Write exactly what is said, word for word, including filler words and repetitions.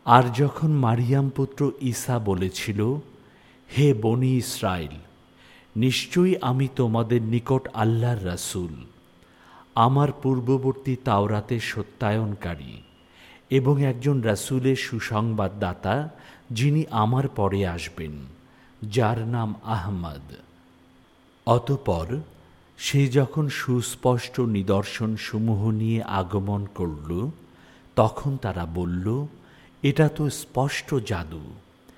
আর যখন মারিয়াম পুত্র ঈসা বলেছিল, হে বনি ইসরাইল, নিশ্চয়ই আমি তোমাদের নিকট আল্লাহর রাসূল, আমার পূর্ববর্তী তাওরাতের সত্যায়নকারী এবং একজন রাসূলের সুসংবাদদাতা, যিনি আমার পরে আসবেন, যার নাম আহমদ। অতঃপর সে যখন সুস্পষ্ট নিদর্শন সমূহ নিয়ে আগমন করল, তখন তারা বলল, এটা তো স্পষ্ট জাদু।